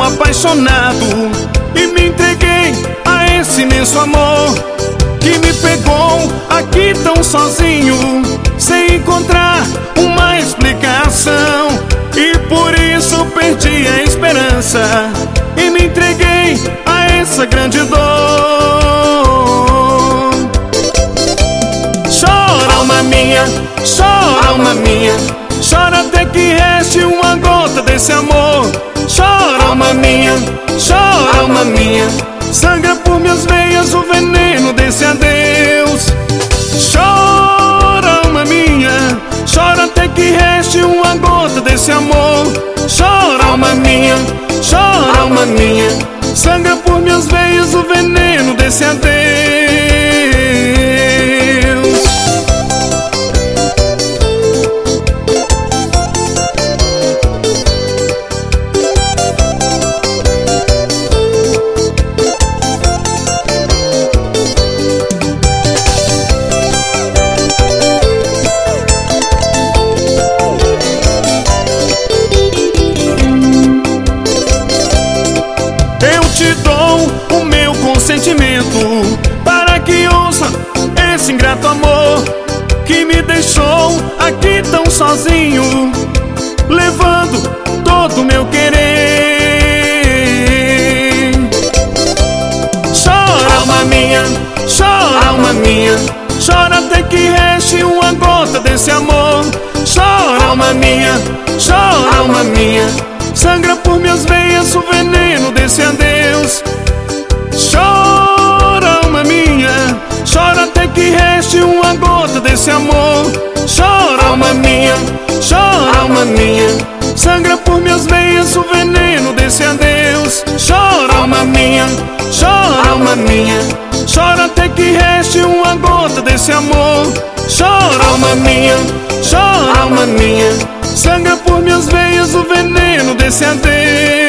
apaixonado e me entreguei a esse imenso amor que me pegou aqui tão sozinho, sem encontrar uma explicação. E por isso perdi a esperança e me entreguei a essa grande dor. Chora, alma minha, chora, alma minha, chora até que reste uma gota desse amor. Chora, alma minha, chora, alma minha, sangra por minhas veias o veneno desse adeus. Chora, alma minha, chora até que reste uma gota desse amor. Chora, alma minha, chora, alma minha, sangra por minhas veias o veneno desse adeus. Te dou o meu consentimento para que ouça esse ingrato amor que me deixou aqui tão sozinho, levando todo o meu querer. Chora, alma minha, chora, alma minha, chora até que reste uma gota desse amor. Chora, alma minha, chora, alma minha, sangra por minhas veias o veneno desse adeus. Chora, alma minha, chora até que reste uma gota desse amor. Chora, alma minha, chora, alma minha, sangra por minhas veias o veneno desse adeus. Chora, alma minha, chora, alma minha, chora até que reste uma gota desse amor. Chora, alma minha, chora, alma minha, sangra por minhas veias o veneno desse adeus.